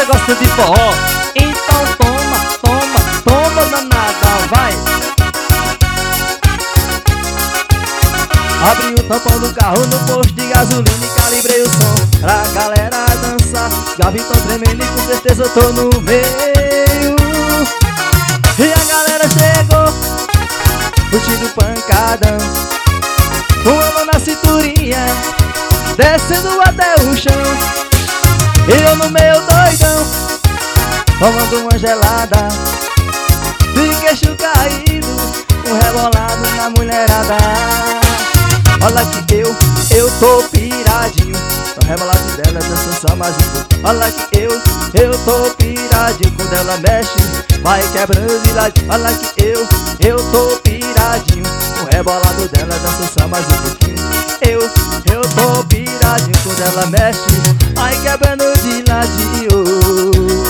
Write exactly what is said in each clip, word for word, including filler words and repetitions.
você gosta de forró, então toma, toma, toma danada, vai. Abri o tampão do carro no posto de gasolina e calibrei o som pra galera dançar. Gavi tão tremendo e com certeza eu tô no meio. E a galera chegou, curtindo pancadão, com a mão na cinturinha, descendo até o chão. E eu no meio doidão, tomando uma gelada, de queixo caído, um rebolado na mulherada. Olha que eu, eu tô piradinho, tô rebolado dela, dançando só mais um pouco. Olha que eu, eu tô piradinho, quando ela mexe, vai quebrando de ladinho. Olha que eu, eu tô piradinho, o rebolado dela, dançando só mais um pouquinho. Eu, eu tô piradinho, quando ela mexe, vai quebrando de ladinho.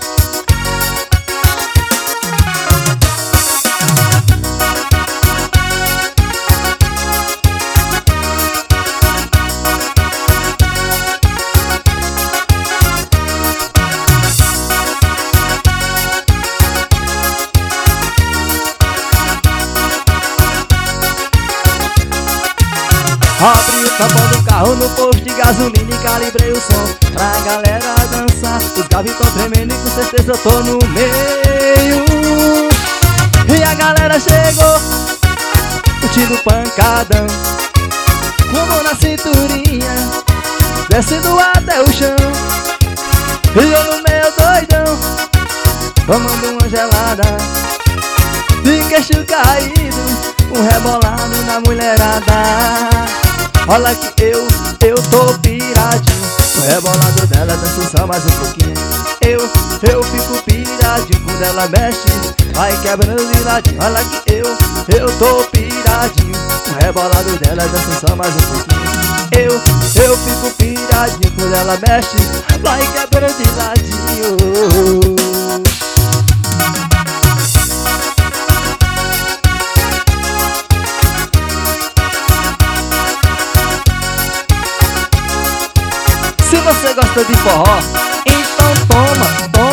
Abri o tampão do carro no posto de gasolina e calibrei o som pra galera dançar. Os gavis tão tremendo e com certeza eu tô no meio. E a galera chegou, curtindo pancadão, com a mão na cinturinha, descendo até o chão. E eu no meio doidão, tomando uma gelada, de queixo caído, um rebolado na mulherada. Olha que eu, eu tô piradinho, o rebolado dela dança só mais um pouquinho. Eu, eu fico piradinho, quando ela mexe, vai quebrando de ladinho. Olha que eu, eu tô piradinho, o rebolado dela dança só mais um pouquinho. Eu, eu fico piradinho, quando ela mexe, vai quebrando de ladinho. Se você gosta de forró, então toma, toma.